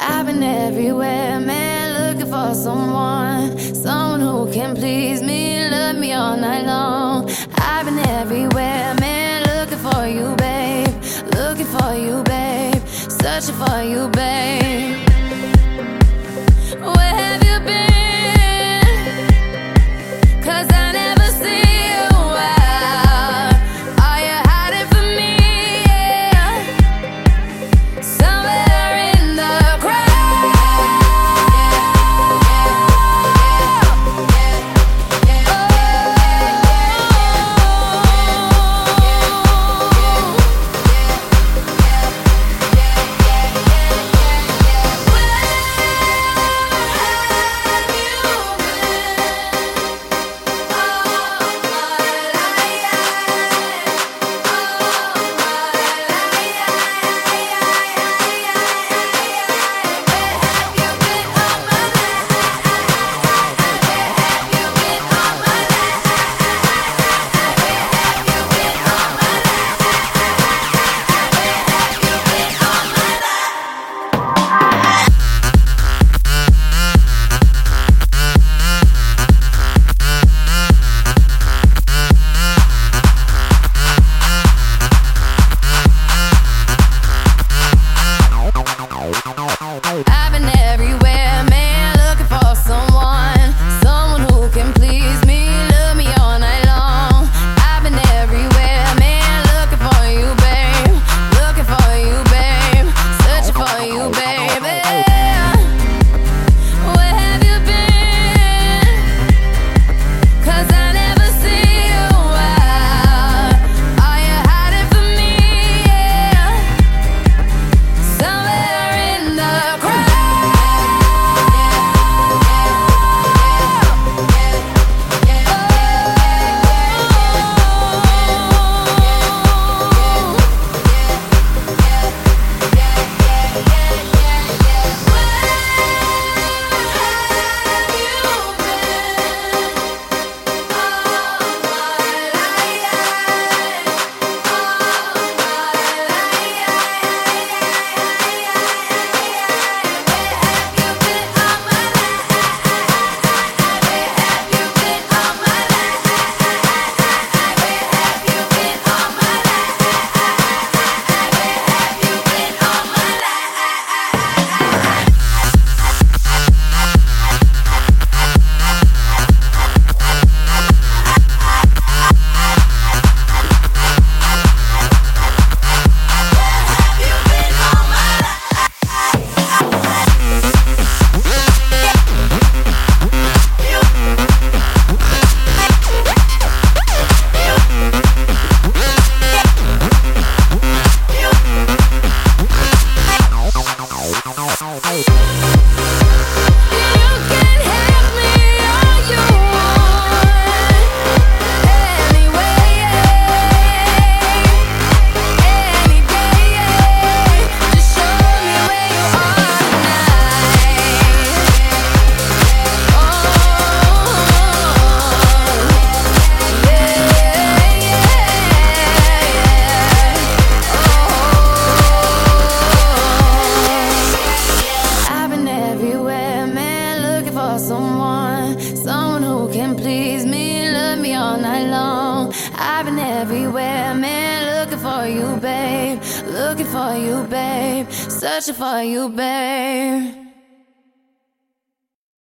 I've been everywhere, man, looking for someone who can please me, love me all night long. I've been everywhere, man, looking for you, babe, looking for you, babe, searching for you, babe. Where have you been? 'Cause I never see you out. Are you hiding from me? Yeah. Somewhere in the crowd. I've been everywhere, man, looking for someone who can please me, love me all night long. I've been everywhere, man, looking for you, babe, looking for you, babe, searching for you, baby. Where have you been? 'Cause I never see you out. Are you hiding from me? Yeah. Somewhere in the someone who can please me, love me all night long. I've been everywhere, man, looking for you, babe, looking for you, babe, searching for you, babe.